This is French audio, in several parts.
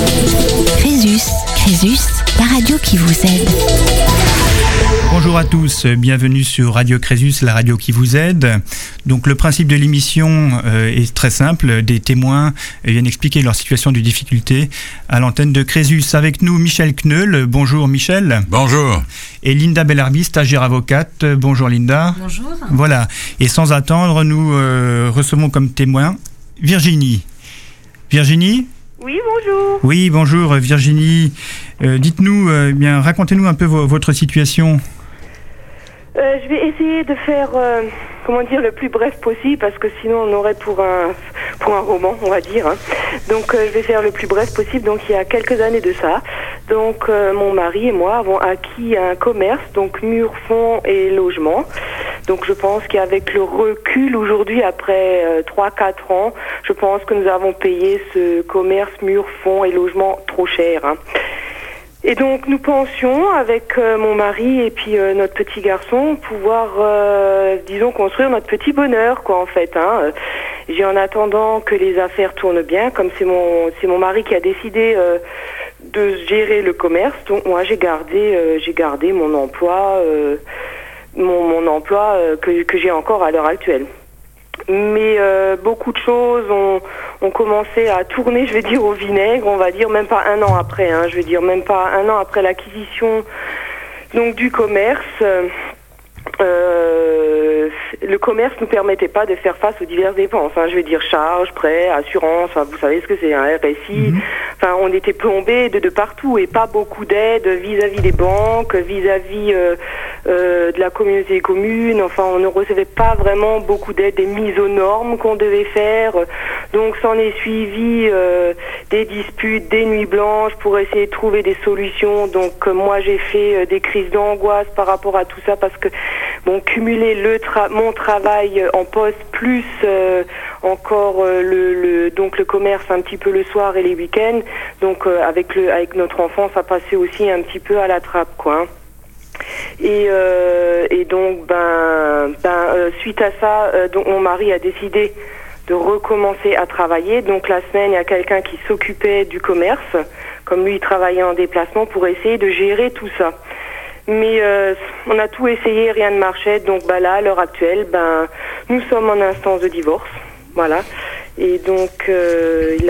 Crésus, la radio qui vous aide. Bonjour à tous, bienvenue sur Radio Crésus, la radio qui vous aide. Donc le principe de l'émission est très simple, des témoins viennent expliquer leur situation de difficulté à l'antenne de Crésus. Avec nous Michel Kneul, bonjour Michel. Bonjour. Et Linda Bellarbi, stagiaire avocate, bonjour Linda. Bonjour. Voilà, et sans attendre, nous recevons comme témoin Virginie. Virginie ? Oui, bonjour. Oui, bonjour Virginie. Dites-nous, racontez-nous un peu votre situation. Je vais essayer de faire, le plus bref possible, parce que sinon on aurait pour un roman, on va dire. Hein. Donc je vais faire le plus bref possible. Donc il y a quelques années de ça, donc mon mari et moi avons acquis un commerce, donc murs, fonds et logement. Donc je pense qu'avec le recul aujourd'hui, après 3-4 ans, je pense que nous avons payé ce commerce, murs, fonds et logement trop cher. Hein. Et donc nous pensions avec mon mari et puis notre petit garçon pouvoir, construire notre petit bonheur, quoi, en fait. Hein. J'ai en attendant que les affaires tournent bien, comme c'est mon mari qui a décidé de gérer le commerce. Donc moi j'ai gardé mon emploi, mon emploi que j'ai encore à l'heure actuelle. Mais beaucoup de choses ont commencé à tourner, je vais dire, au vinaigre, on va dire, même pas un an après, hein, même pas un an après l'acquisition donc du commerce. Le commerce nous permettait pas de faire face aux diverses dépenses. Hein, charges, prêts, assurances, vous savez ce que c'est, un RSI. Enfin, on était plombés de partout et pas beaucoup d'aide vis-à-vis des banques, vis-à-vis de la communauté des communes. Enfin, on ne recevait pas vraiment beaucoup d'aide, des mises aux normes qu'on devait faire. Donc, s'en est suivi des disputes, des nuits blanches pour essayer de trouver des solutions. Donc, moi, j'ai fait des crises d'angoisse par rapport à tout ça parce que cumuler mon travail en poste plus encore le commerce un petit peu le soir et les week-ends. Donc avec notre enfant, ça passait aussi un petit peu à la trappe, quoi. Et donc suite à ça, donc mon mari a décidé de recommencer à travailler. Donc la semaine, il y a quelqu'un qui s'occupait du commerce, comme lui il travaillait en déplacement, pour essayer de gérer tout ça. Mais on a tout essayé, rien ne marchait. Donc là, à l'heure actuelle, nous sommes en instance de divorce, voilà. Et donc il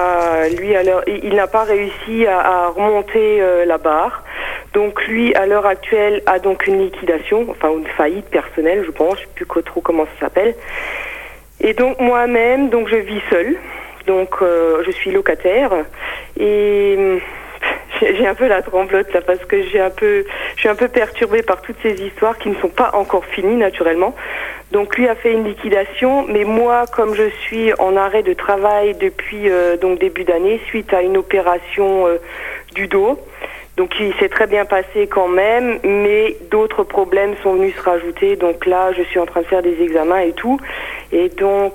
n'a pas réussi à remonter la barre. Donc lui, à l'heure actuelle, a donc une liquidation, enfin une faillite personnelle, je pense, je sais plus trop comment ça s'appelle. Et donc moi-même, donc je vis seule. Donc je suis locataire et j'ai un peu la tremblote là parce que je suis un peu perturbée par toutes ces histoires qui ne sont pas encore finies naturellement. Donc lui a fait une liquidation, mais moi, comme je suis en arrêt de travail depuis début d'année suite à une opération du dos, donc il s'est très bien passé quand même, mais d'autres problèmes sont venus se rajouter. Donc là, je suis en train de faire des examens et tout. Et donc,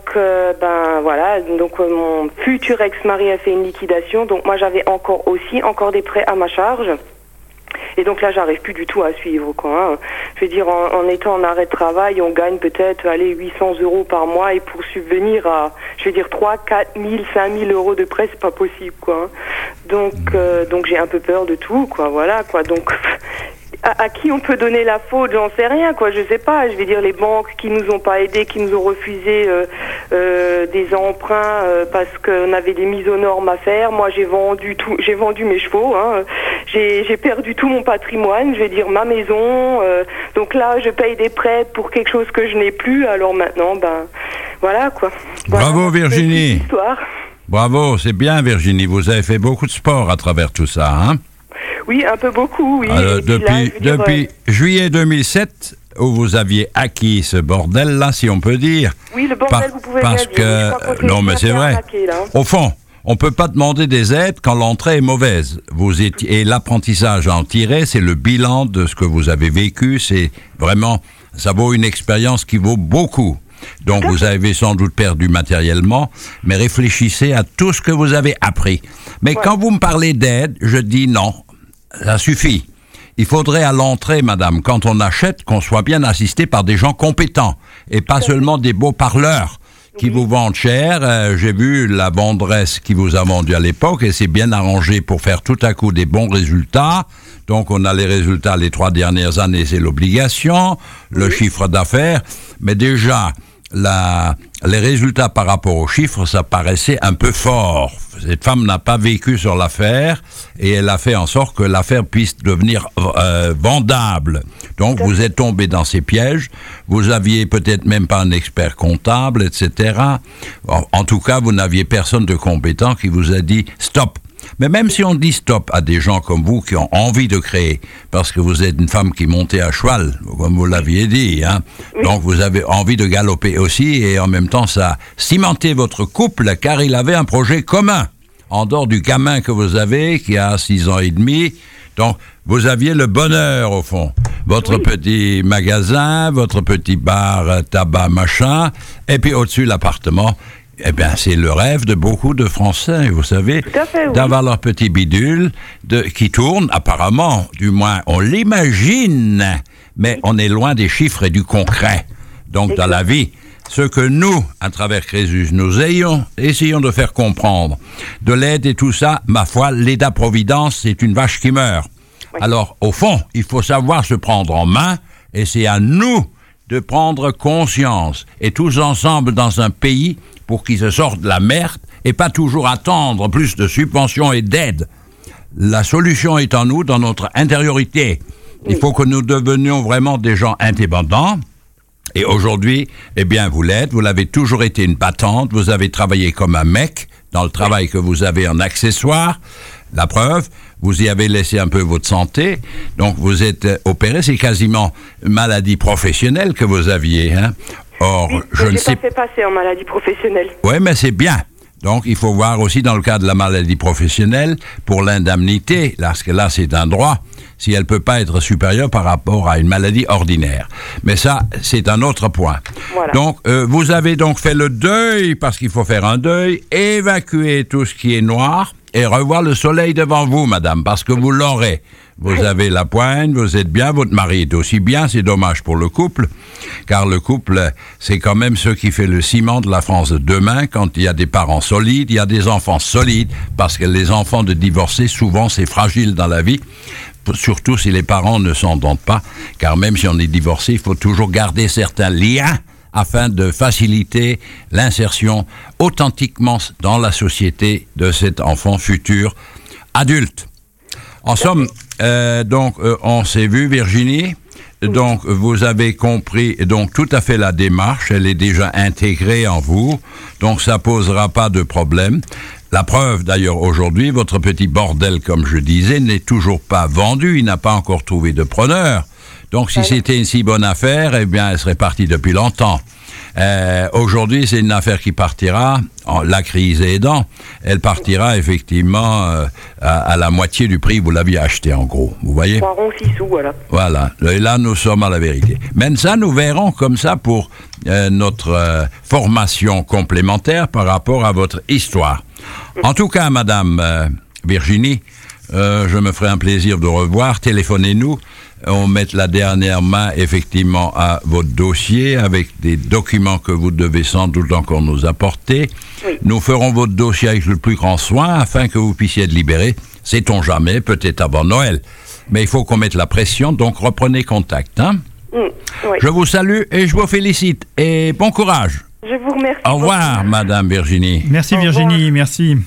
donc mon futur ex-mari a fait une liquidation. Donc moi, j'avais encore des prêts à ma charge. Et donc là, j'arrive plus du tout à suivre, quoi. Hein. Je veux dire, en étant en arrêt de travail, on gagne peut-être 800 € par mois, et pour subvenir à, 3, 4 000, 5 000 € de prêts, c'est pas possible, quoi. Donc j'ai un peu peur de tout, quoi. Voilà, quoi. Donc à qui on peut donner la faute, j'en sais rien, quoi. Je sais pas. Je vais dire les banques qui nous ont pas aidés, qui nous ont refusé des emprunts parce qu'on avait des mises aux normes à faire. Moi, j'ai vendu mes chevaux. Hein. J'ai perdu tout mon patrimoine. Je vais dire ma maison. Donc là, je paye des prêts pour quelque chose que je n'ai plus. Alors maintenant, voilà, quoi. Voilà, bravo Virginie. Bravo, c'est bien Virginie. Vous avez fait beaucoup de sport à travers tout ça, hein? Oui, un peu beaucoup, oui. Alors, depuis juillet 2007, où vous aviez acquis ce bordel-là, si on peut dire. Oui, le bordel, vous pouvez parce bien dire. Parce que, non, mais c'est vrai. Au fond, on ne peut pas demander des aides quand l'entrée est mauvaise. Et l'apprentissage à en tirer, c'est le bilan de ce que vous avez vécu. C'est vraiment, ça vaut une expérience qui vaut beaucoup. Donc, vous avez sans doute perdu matériellement, mais réfléchissez à tout ce que vous avez appris. Mais quand vous me parlez d'aide, je dis non, ça suffit. Il faudrait à l'entrée, madame, quand on achète, qu'on soit bien assisté par des gens compétents et pas seulement des beaux parleurs qui vous vendent cher. J'ai vu la bondresse qui vous a vendu à l'époque et c'est bien arrangé pour faire tout à coup des bons résultats. Donc, on a les résultats les 3 dernières années, c'est l'obligation, le chiffre d'affaires. Mais déjà, les résultats par rapport aux chiffres, ça paraissait un peu fort. Cette femme n'a pas vécu sur l'affaire et elle a fait en sorte que l'affaire puisse devenir vendable. Donc, vous êtes tombé dans ces pièges. Vous aviez peut-être même pas un expert comptable, etc. En tout cas, vous n'aviez personne de compétent qui vous a dit « stop ». Mais même si on dit stop à des gens comme vous qui ont envie de créer, parce que vous êtes une femme qui montait à cheval, comme vous l'aviez dit, hein, donc vous avez envie de galoper aussi, et en même temps ça a cimenté votre couple, car il avait un projet commun, en dehors du gamin que vous avez, qui a 6 ans et demi, donc vous aviez le bonheur au fond, votre petit magasin, votre petit bar, tabac, machin, et puis au-dessus l'appartement. Eh bien, c'est le rêve de beaucoup de Français, vous savez, d'avoir leur petit bidule qui tourne, apparemment, du moins on l'imagine, mais on est loin des chiffres et du concret. Donc, dans la vie, ce que nous, à travers Crésus, nous essayons de faire comprendre, de l'aide et tout ça, ma foi, l'État-providence, c'est une vache qui meurt. Oui. Alors, au fond, il faut savoir se prendre en main, et c'est à nous de prendre conscience, et tous ensemble dans un pays, pour qu'ils se sortent de la merde et pas toujours attendre plus de subventions et d'aides. La solution est en nous, dans notre intériorité. Il faut que nous devenions vraiment des gens indépendants. Et aujourd'hui, eh bien, vous l'êtes. Vous l'avez toujours été une battante. Vous avez travaillé comme un mec dans le travail que vous avez en accessoire. La preuve, vous y avez laissé un peu votre santé. Donc, vous êtes opéré. C'est quasiment une maladie professionnelle que vous aviez, hein. Or, oui, je ne sais pas fait passer en maladie professionnelle. Oui, mais c'est bien. Donc, il faut voir aussi dans le cas de la maladie professionnelle, pour l'indemnité, parce que là, c'est un droit, si elle ne peut pas être supérieure par rapport à une maladie ordinaire. Mais ça, c'est un autre point. Voilà. Donc, vous avez donc fait le deuil, parce qu'il faut faire un deuil, évacuer tout ce qui est noir, et revoir le soleil devant vous, madame, parce que vous l'aurez. Vous avez la poigne, vous êtes bien, votre mari est aussi bien, c'est dommage pour le couple, car le couple, c'est quand même ce qui fait le ciment de la France de demain. Quand il y a des parents solides, il y a des enfants solides, parce que les enfants de divorcés, souvent, c'est fragile dans la vie, surtout si les parents ne s'entendent pas, car même si on est divorcé, il faut toujours garder certains liens afin de faciliter l'insertion authentiquement dans la société de cet enfant futur adulte. En somme, on s'est vu, Virginie. Donc, vous avez compris donc tout à fait la démarche. Elle est déjà intégrée en vous. Donc, ça posera pas de problème. La preuve, d'ailleurs, aujourd'hui, votre petit bordel, comme je disais, n'est toujours pas vendu. Il n'a pas encore trouvé de preneur. Donc, si c'était une si bonne affaire, eh bien, elle serait partie depuis longtemps. Aujourd'hui, c'est une affaire qui partira, la crise aidant, elle partira effectivement à la moitié du prix, vous l'aviez acheté en gros, vous voyez ? 3 ronds 6 sous, voilà. Voilà, et là nous sommes à la vérité. Mais ça, nous verrons comme ça pour notre formation complémentaire par rapport à votre histoire. En tout cas, madame Virginie, je me ferai un plaisir de revoir, téléphonez-nous. On met la dernière main effectivement à votre dossier avec des documents que vous devez sans doute encore nous apporter. Oui. Nous ferons votre dossier avec le plus grand soin afin que vous puissiez être libéré. Sait-on jamais, peut-être avant Noël. Mais il faut qu'on mette la pression, donc reprenez contact. Hein? Oui. Je vous salue et je vous félicite. Et bon courage. Je vous remercie. Au revoir, madame Virginie. Merci Virginie, merci.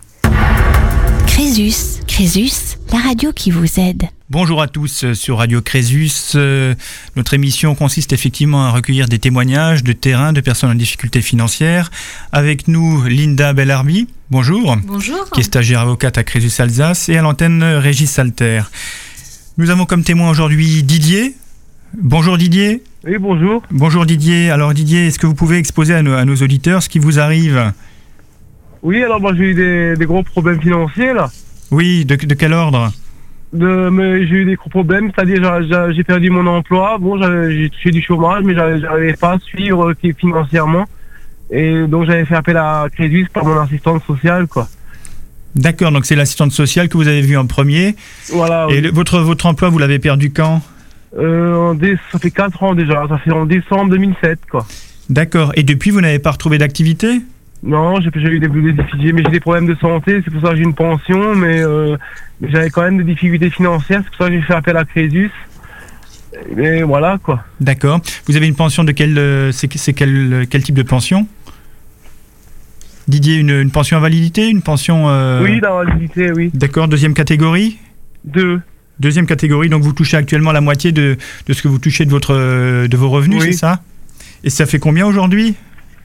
Crésus, la radio qui vous aide. Bonjour à tous sur Radio Crésus. Notre émission consiste effectivement à recueillir des témoignages de terrain de personnes en difficulté financière. Avec nous, Linda Bellarbi. Bonjour. Bonjour. Qui est stagiaire avocate à Crésus Alsace et à l'antenne Régis Salter. Nous avons comme témoin aujourd'hui Didier. Bonjour Didier. Oui, bonjour. Bonjour Didier. Alors Didier, est-ce que vous pouvez exposer à nos auditeurs ce qui vous arrive ? Oui, alors moi j'ai eu des gros problèmes financiers là. Oui, de quel ordre ? J'ai eu des gros problèmes, c'est-à-dire j'ai perdu mon emploi, bon j'ai touché du chômage, mais j'arrivais pas à suivre financièrement. Et donc j'avais fait appel à Crésus par mon assistante sociale, quoi. D'accord, donc c'est l'assistante sociale que vous avez vue en premier. Voilà. Et votre emploi, vous l'avez perdu quand ? Ça fait 4 ans déjà, ça fait en décembre 2007, quoi. D'accord. Et depuis, vous n'avez pas retrouvé d'activité ? Non, j'ai eu des difficultés, mais j'ai des problèmes de santé, c'est pour ça que j'ai une pension, mais j'avais quand même des difficultés financières, c'est pour ça que j'ai fait appel à Crésus. Et voilà, quoi. D'accord. Vous avez une pension de quel type de pension ? Didier, une pension invalidité, une pension... Oui, d'invalidité, oui. D'accord, deuxième catégorie ? 2. Deuxième catégorie, donc vous touchez actuellement la moitié de ce que vous touchez de vos revenus, oui. C'est ça ? Et ça fait combien aujourd'hui ? Pardon ?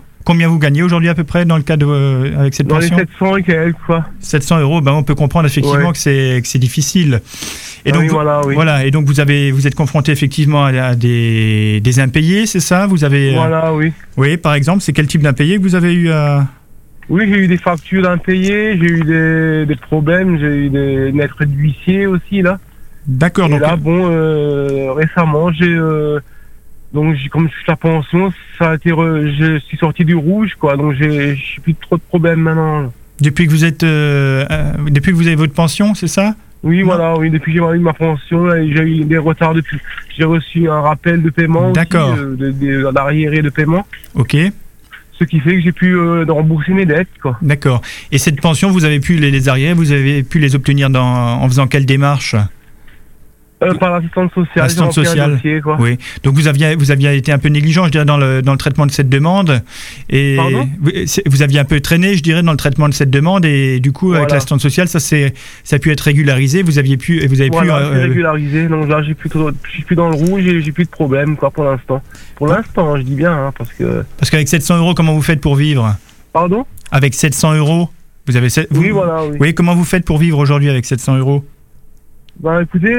Combien vous gagnez aujourd'hui à peu près dans le cadre avec cette pension ? Dans les 700 et quelques, quoi. 700 €, on peut comprendre effectivement que c'est difficile. Et donc, voilà, et donc vous êtes confronté effectivement à des impayés, c'est ça ? Vous avez Voilà, oui. Oui, par exemple, c'est quel type d'impayés que vous avez eu à... Oui, j'ai eu des factures d'impayés, j'ai eu des problèmes, j'ai eu des lettres d'huissier aussi, là. D'accord. Et donc là, récemment, comme je touche la pension, je suis sorti du rouge, quoi. Donc j'ai plus trop de problèmes maintenant. Là. Depuis que vous avez votre pension, c'est ça ? Oui, voilà, oui. Depuis que j'ai eu ma pension, là, j'ai eu des retards depuis. J'ai reçu un rappel de paiement. D'accord. Aussi, d'arriéré de paiement. Ok. Ce qui fait que j'ai pu rembourser mes dettes, quoi. D'accord. Et cette pension, vous avez pu les arriérés, vous avez pu les obtenir en faisant quelle démarche ? Par l'assistante sociale. L'assistante sociale. Dossier, quoi. Oui. Donc vous aviez été un peu négligent, je dirais, dans le traitement de cette demande. Et pardon ? Vous aviez un peu traîné, je dirais, dans le traitement de cette demande. Et du coup, avec l'assistante sociale, ça a pu être régularisé. Vous avez pu. C'est régularisé. Donc là, je suis plus dans le rouge et j'ai plus de problème, quoi, pour l'instant. Pour l'instant, je dis bien, hein, parce que. Parce qu'avec 700 €, comment vous faites pour vivre ? Pardon ? Avec 700 €, vous avez. Oui, voilà. Oui. Oui. Comment vous faites pour vivre aujourd'hui avec 700 €? Bah écoutez,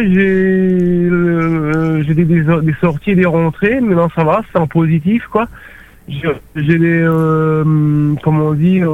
j'ai des sorties et des rentrées, mais non, ça va, c'est en positif, quoi. J'ai des comment dire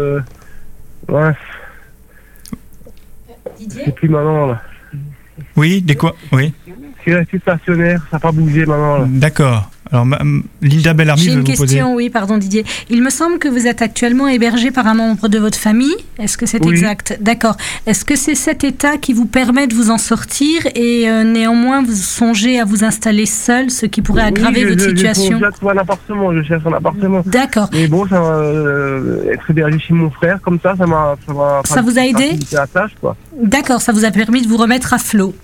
c'est plus maintenant, là. Oui, des quoi ? Oui. C'est resté stationnaire, ça n'a pas bougé maintenant, là. D'accord. Alors, Linda Bellarmine, j'ai une question, oui, pardon Didier. Il me semble que vous êtes actuellement hébergé par un membre de votre famille. Est-ce que c'est exact ? D'accord. Est-ce que c'est cet état qui vous permet de vous en sortir et néanmoins vous songez à vous installer seul, ce qui pourrait aggraver votre situation ? Je cherche un appartement. D'accord. Mais bon, ça être hébergé chez mon frère, comme ça Ça vous a aidé ? La tâche, quoi. D'accord, ça vous a permis de vous remettre à flot.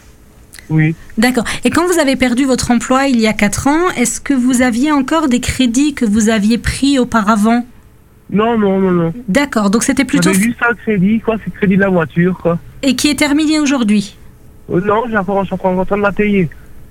Oui. D'accord. Et quand vous avez perdu votre emploi il y a 4 ans, est-ce que vous aviez encore des crédits que vous aviez pris auparavant ? Non. D'accord, donc c'était plutôt... J'avais juste un crédit, quoi, c'est le crédit de la voiture, quoi. Et qui est terminé aujourd'hui ? Non, je suis encore en train de la payer.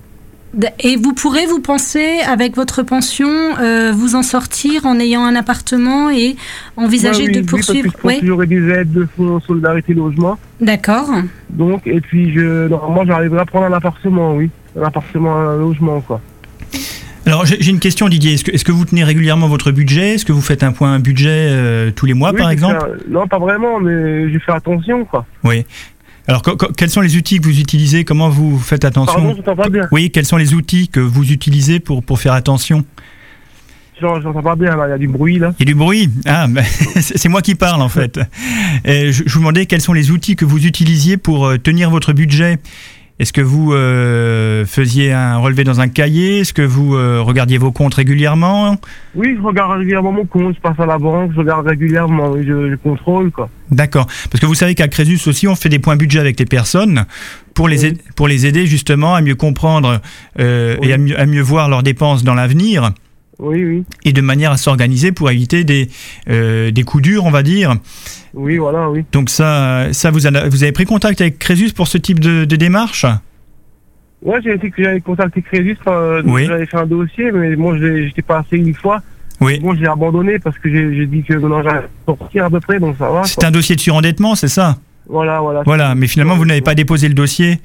Et vous pourrez, vous pensez, avec votre pension, vous en sortir en ayant un appartement et envisager de poursuivre. Oui, parce que j'aurai des aides de fonds Solidarité Logement. D'accord. Donc, et puis, normalement, j'arriverai à prendre un appartement, oui. Un appartement, un logement, quoi. Alors, j'ai une question, Didier. Est-ce que vous tenez régulièrement votre budget ? Est-ce que vous faites un point budget tous les mois, par exemple ? Non, pas vraiment, mais j'ai fait attention, quoi. Oui. Alors, quels sont les outils que vous utilisez ? Comment vous faites attention ? Pardon, je t'entends pas bien. Oui, quels sont les outils que vous utilisez pour faire attention ? J'entends pas bien, là. Il y a du bruit, là. Il y a du bruit ? Ah, ben, c'est moi qui parle, en fait. Je vous demandais quels sont les outils que vous utilisiez pour tenir votre budget. Est-ce que vous faisiez un relevé dans un cahier ? Est-ce que vous regardiez vos comptes régulièrement ? Oui, je regarde régulièrement mon compte. Je passe à la banque, je regarde régulièrement. Je contrôle, quoi. D'accord. Parce que vous savez qu'à Crésus aussi, on fait des points budget avec les personnes pour les aider justement à mieux comprendre et à mieux voir leurs dépenses dans l'avenir. Oui. Et de manière à s'organiser pour éviter des coups durs, on va dire. Oui, voilà, oui. Donc ça vous avez pris contact avec Crésus pour ce type de démarche ? Ouais, j'avais contacté Crésus, j'avais fait un dossier, mais moi, j'étais passé une fois. Oui. Bon, j'ai abandonné parce que j'ai dit que non, j'allais sortir à peu près, donc ça va. C'est un dossier de surendettement, c'est ça ? Voilà. Voilà, mais finalement, vous n'avez pas déposé le dossier.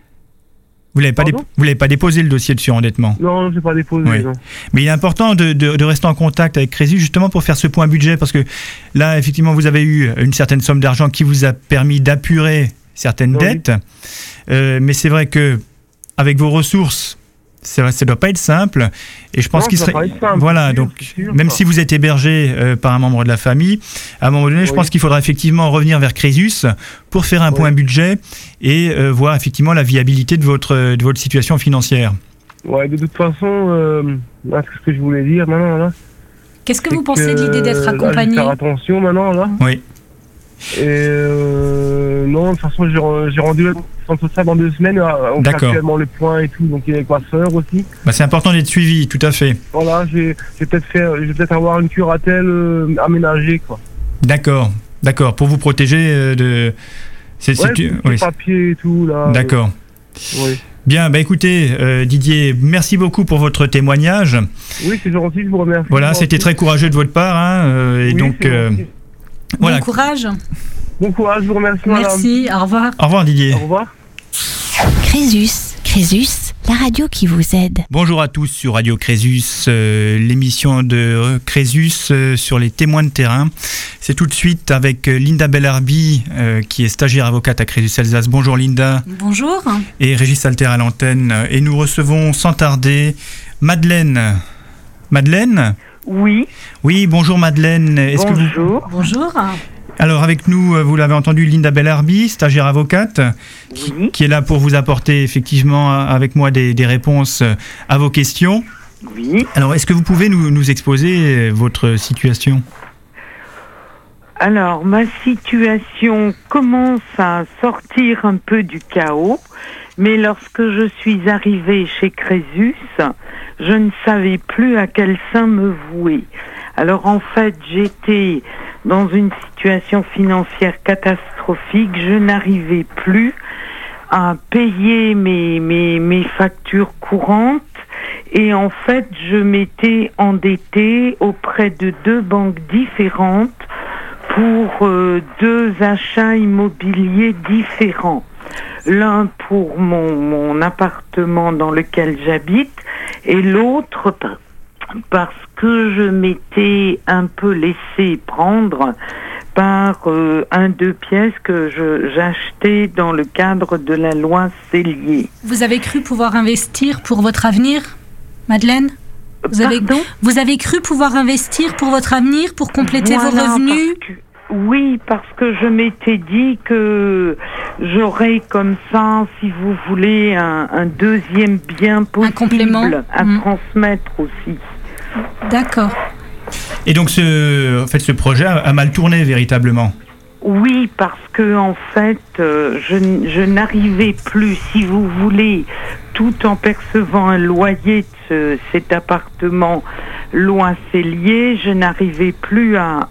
Vous l'avez pas déposé le dossier de surendettement ? Non, je n'ai pas déposé. Oui. Non. Mais il est important de rester en contact avec Crésus justement pour faire ce point budget parce que là, effectivement, vous avez eu une certaine somme d'argent qui vous a permis d'apurer certaines dettes. Mais c'est vrai que avec vos ressources, ça ne doit pas être simple. Et je pense qu'il serait. Voilà, donc même si vous êtes hébergé par un membre de la famille, à un moment donné, je pense qu'il faudra effectivement revenir vers Crésus pour faire un point budget et voir effectivement la viabilité de votre situation financière. Ouais, de toute façon, là, ce que je voulais dire maintenant, là. Qu'est-ce que vous pensez de l'idée d'être accompagné? Là, je vais faire attention maintenant, là. Oui. Et non, de toute façon, j'ai rendu le centre social dans 2 semaines. On fait actuellement le point et tout, donc il est avec ma soeur aussi. Bah, c'est important d'être suivi, tout à fait. Voilà, je vais peut-être avoir une curatelle aménagée, quoi. D'accord, pour vous protéger de... les papiers et tout, là. D'accord. Oui. Bien, bah écoutez, Didier, merci beaucoup pour votre témoignage. Oui, c'est gentil, je vous remercie. Voilà, c'était très courageux de votre part, hein, et oui, donc... voilà. Bon courage. Bon courage, je vous remercie. Merci, madame. Au revoir. Au revoir Didier. Au revoir. Crésus, la radio qui vous aide. Bonjour à tous sur Radio Crésus, l'émission de Crésus sur les témoins de terrain. C'est tout de suite avec Linda Bellarbi, qui est stagiaire avocate à Crésus Alsace. Bonjour Linda. Bonjour. Et Régis Alter à l'antenne. Et nous recevons sans tarder Madeleine. Madeleine ? Oui. Oui, bonjour Madeleine. Bonjour. Alors avec nous, vous l'avez entendu, Linda Bellarbi, stagiaire avocate, qui est là pour vous apporter effectivement avec moi des réponses à vos questions. Oui. Alors est-ce que vous pouvez nous exposer votre situation ? Alors ma situation commence à sortir un peu du chaos, mais lorsque je suis arrivée chez Crésus, je ne savais plus à quel sein me vouer. Alors en fait, j'étais dans une situation financière catastrophique. Je n'arrivais plus à payer mes factures courantes. Et en fait, je m'étais endettée auprès de 2 banques différentes pour 2 achats immobiliers différents. L'un pour mon appartement dans lequel j'habite et l'autre parce que je m'étais un peu laissé prendre par un 2 pièces que j'achetais dans le cadre de la loi Cellier. Vous avez cru pouvoir investir pour votre avenir, Madeleine ? Vous avez cru pouvoir investir pour votre avenir, pour compléter vos revenus ? Oui, parce que je m'étais dit que j'aurais comme ça, si vous voulez, un deuxième bien possible, un complément à transmettre aussi. D'accord. Et donc ce projet a mal tourné véritablement? Oui, parce que en fait, je n'arrivais plus, si vous voulez, tout en percevant un loyer de cet appartement loi Cellier, je n'arrivais plus à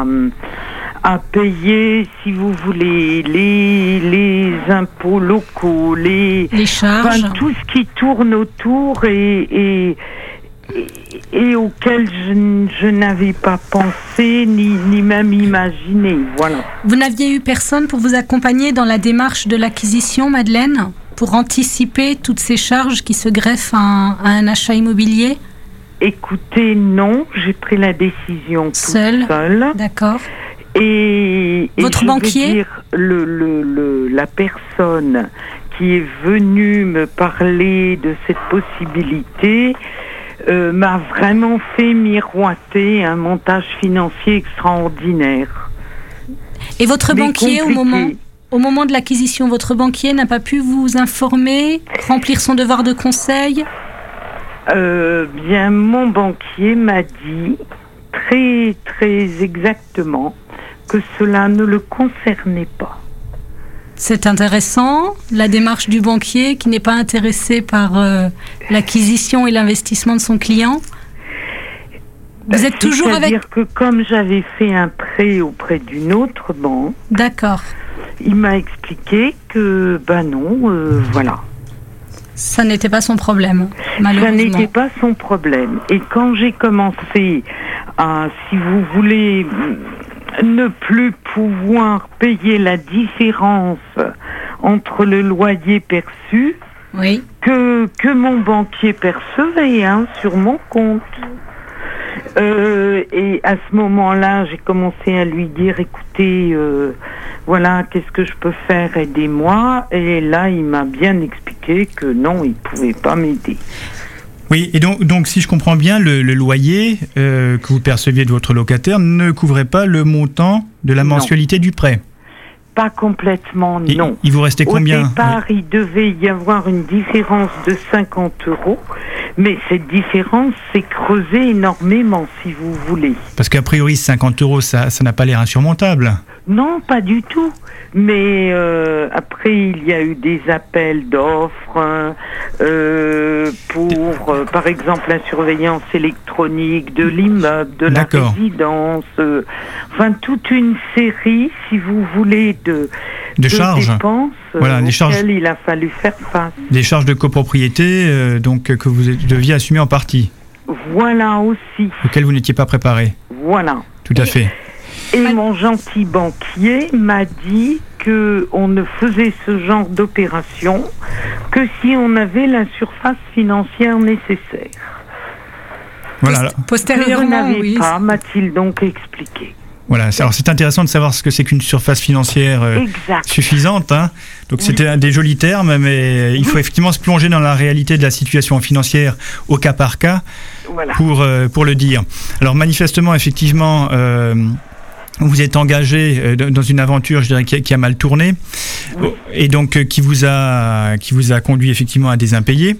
payer, si vous voulez, les impôts locaux, les charges, tout ce qui tourne autour et auquel je n'avais pas pensé ni même imaginé. Voilà. Vous n'aviez eu personne pour vous accompagner dans la démarche de l'acquisition, Madeleine, pour anticiper toutes ces charges qui se greffent à un achat immobilier? Écoutez, non, j'ai pris la décision toute seule. D'accord. Et votre banquier, la personne qui est venue me parler de cette possibilité m'a vraiment fait miroiter un montage financier extraordinaire. Et votre banquier, au moment de l'acquisition, votre banquier n'a pas pu vous informer, remplir son devoir de conseil? Bien, mon banquier m'a dit très très exactement que cela ne le concernait pas. C'est intéressant, la démarche du banquier qui n'est pas intéressé par l'acquisition et l'investissement de son client. Vous êtes toujours avec... C'est-à-dire que comme j'avais fait un prêt auprès d'une autre banque... D'accord. Il m'a expliqué que, voilà. Ça n'était pas son problème, malheureusement. Ça n'était pas son problème. Et quand j'ai commencé à, si vous voulez... ne plus pouvoir payer la différence entre le loyer perçu que mon banquier percevait sur mon compte. Et à ce moment-là, j'ai commencé à lui dire, écoutez, voilà, qu'est-ce que je peux faire, aidez-moi. Et là, il m'a bien expliqué que non, il ne pouvait pas m'aider. Oui, et donc si je comprends bien, le loyer que vous perceviez de votre locataire ne couvrait pas le montant de la mensualité du prêt. Pas complètement, non. Il vous restait combien? Au départ, il devait y avoir une différence de 50 €, mais cette différence s'est creusée énormément, si vous voulez. Parce qu'a priori, 50 €, ça n'a pas l'air insurmontable. Non, pas du tout. Mais après, il y a eu des appels d'offres pour, par exemple, la surveillance électronique de l'immeuble, de la résidence. Enfin, toute une série, si vous voulez, de charges, dépenses auxquelles il a fallu faire face. Des charges de copropriété donc, que vous deviez assumer en partie. Voilà aussi. Auxquelles vous n'étiez pas préparé. Voilà. Tout à fait. Et mon gentil banquier m'a dit qu'on ne faisait ce genre d'opération que si on avait la surface financière nécessaire. Voilà. Postérieurement, que je n'avais pas, m'a-t-il donc expliqué. Voilà, alors c'est intéressant de savoir ce que c'est qu'une surface financière suffisante. Hein. Donc c'était des jolis termes, mais il faut effectivement se plonger dans la réalité de la situation financière au cas par cas pour le dire. Alors manifestement, effectivement, vous êtes engagé dans une aventure, je dirais, qui a mal tourné, et donc qui vous a conduit effectivement à des impayés.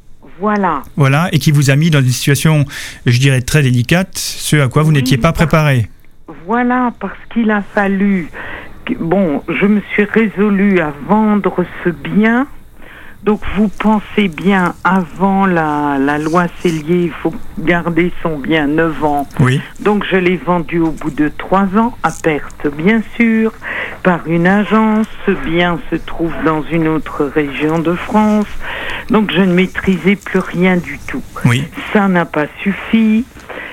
Voilà, et qui vous a mis dans une situation, je dirais, très délicate, ce à quoi vous n'étiez pas préparé. Voilà, parce qu'il a fallu... Bon, je me suis résolue à vendre ce bien. Donc, vous pensez bien, avant la loi Cellier, il faut garder son bien 9 ans. Oui. Donc, je l'ai vendu au bout de 3 ans, à perte, bien sûr, par une agence. Ce bien se trouve dans une autre région de France. Donc, je ne maîtrisais plus rien du tout. Oui. Ça n'a pas suffi.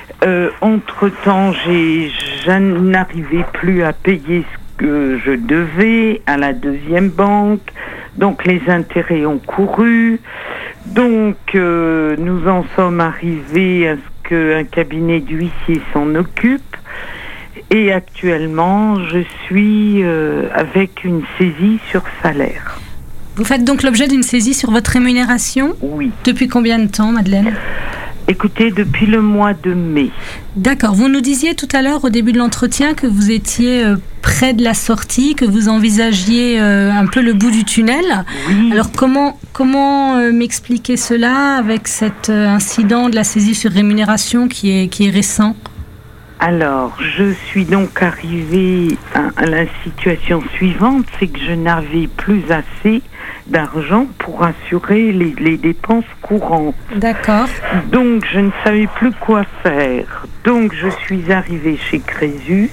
Entre-temps, je n'arrivais plus à payer ce que je devais à la deuxième banque. Donc, les intérêts ont couru. Donc, nous en sommes arrivés à ce qu'un cabinet d'huissier s'en occupe. Et actuellement, je suis avec une saisie sur salaire. Vous faites donc l'objet d'une saisie sur votre rémunération ? Oui. Depuis combien de temps, Madeleine ? Écoutez, depuis le mois de mai. D'accord. Vous nous disiez tout à l'heure, au début de l'entretien, que vous étiez près de la sortie, que vous envisagiez un peu le bout du tunnel. Oui. Alors, comment m'expliquer cela avec cet incident de la saisie sur rémunération qui est récent ? Alors, je suis donc arrivée à la situation suivante, c'est que je n'avais plus assez d'argent pour assurer les dépenses courantes. D'accord. Donc, je ne savais plus quoi faire. Donc, je suis arrivée chez Crésus.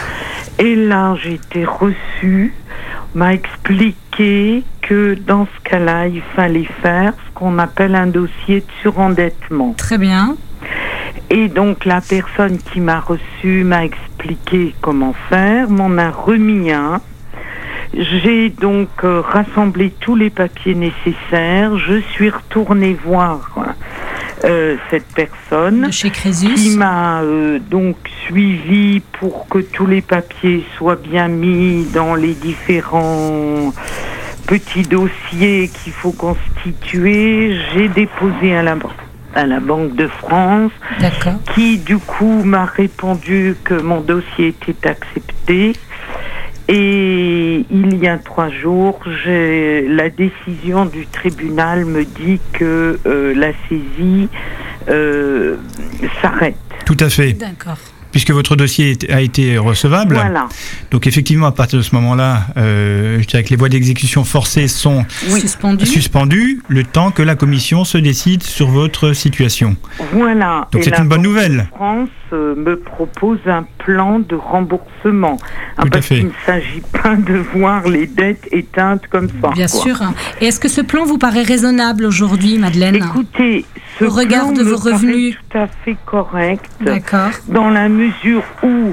Et là, j'ai été reçue. On m'a expliqué que dans ce cas-là, il fallait faire ce qu'on appelle un dossier de surendettement. Très bien. Et donc, la personne qui m'a reçue m'a expliqué comment faire, m'en a remis un. J'ai donc rassemblé tous les papiers nécessaires. Je suis retournée voir cette personne de chez Crésus qui m'a donc suivi pour que tous les papiers soient bien mis dans les différents petits dossiers qu'il faut constituer. J'ai déposé à la Banque de France, qui du coup m'a répondu que mon dossier était accepté. Et il y a 3 jours, la décision du tribunal me dit que la saisie s'arrête. Tout à fait. D'accord. Puisque votre dossier a été recevable. Voilà. Donc effectivement, à partir de ce moment-là, je dirais que les voies d'exécution forcée sont suspendues le temps que la commission se décide sur votre situation. Voilà. Donc c'est une bonne nouvelle. La France me propose un plan de remboursement. Parce qu'il ne s'agit pas de voir les dettes éteintes comme ça. Bien sûr. Et est-ce que ce plan vous paraît raisonnable aujourd'hui, Madeleine ? Écoutez, ce au regard de vos revenus, tout à fait correct. D'accord. Dans la mesure où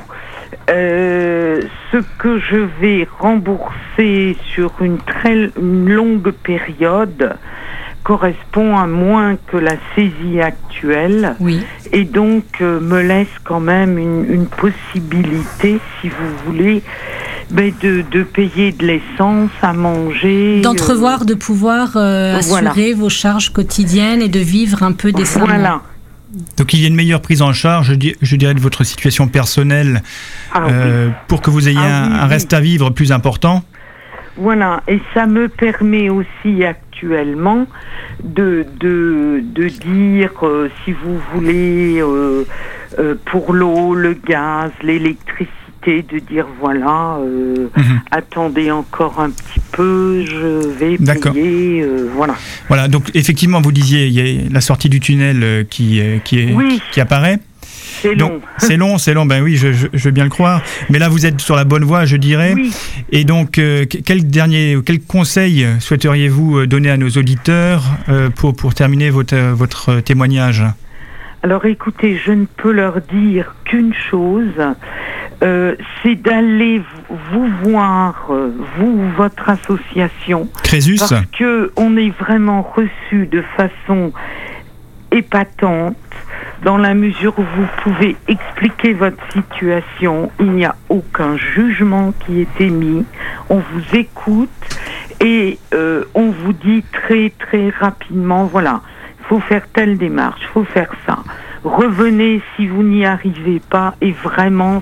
ce que je vais rembourser sur une longue période correspond à moins que la saisie actuelle, et donc me laisse quand même une possibilité, si vous voulez, de payer de l'essence, à manger. D'entrevoir de pouvoir assurer vos charges quotidiennes et de vivre un peu décemment. Donc il y a une meilleure prise en charge, je dirais, de votre situation personnelle pour que vous ayez un reste à vivre plus important. Voilà, et ça me permet aussi actuellement de dire, si vous voulez, pour l'eau, le gaz, l'électricité, de dire voilà, attendez encore un petit peu, je vais payer, voilà. Voilà, donc effectivement, vous disiez, il y a la sortie du tunnel qui apparaît. C'est long. Ben oui, je veux bien le croire. Mais là, vous êtes sur la bonne voie, je dirais. Oui. Et donc, quel conseil souhaiteriez-vous donner à nos auditeurs pour terminer votre témoignage ? Alors, écoutez, je ne peux leur dire qu'une chose, c'est d'aller vous voir, votre association. Crésus. Parce que on est vraiment reçu de façon épatante. Dans la mesure où vous pouvez expliquer votre situation, il n'y a aucun jugement qui est émis. On vous écoute et on vous dit très très rapidement, voilà, il faut faire telle démarche, il faut faire ça. Revenez si vous n'y arrivez pas et vraiment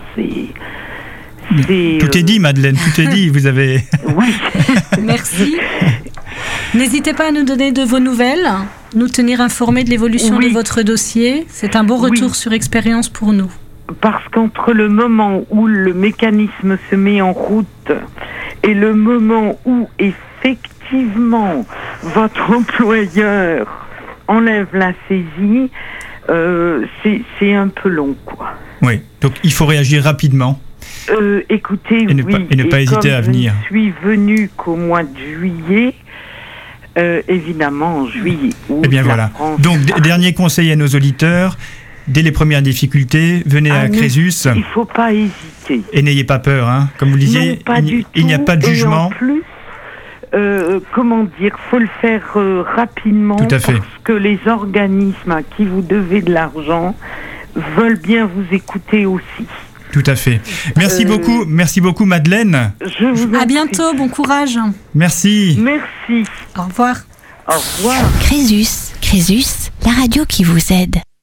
tout est dit, Madeleine, tout est dit, vous avez... Oui. Merci. N'hésitez pas à nous donner de vos nouvelles, nous tenir informés de l'évolution de votre dossier. C'est un beau retour sur expérience pour nous. Parce qu'entre le moment où le mécanisme se met en route et le moment où effectivement votre employeur enlève la saisie, c'est un peu long, quoi. Oui, donc il faut réagir rapidement. Écoutez, et ne pas hésiter à venir. Je suis venue qu'au mois de juillet. Évidemment, en juillet. Eh bien voilà. Donc, dernier conseil à nos auditeurs. Dès les premières difficultés, venez à Crésus. Il ne faut pas hésiter. Et n'ayez pas peur, hein. Comme vous le disiez, il n'y a pas de jugement. Et en plus, comment dire, faut le faire rapidement. Tout à fait. Parce que les organismes à qui vous devez de l'argent veulent bien vous écouter aussi. Tout à fait. Merci beaucoup Madeleine. À bientôt, bon courage. Merci. Merci. Au revoir. Au revoir. Crésus, la radio qui vous aide.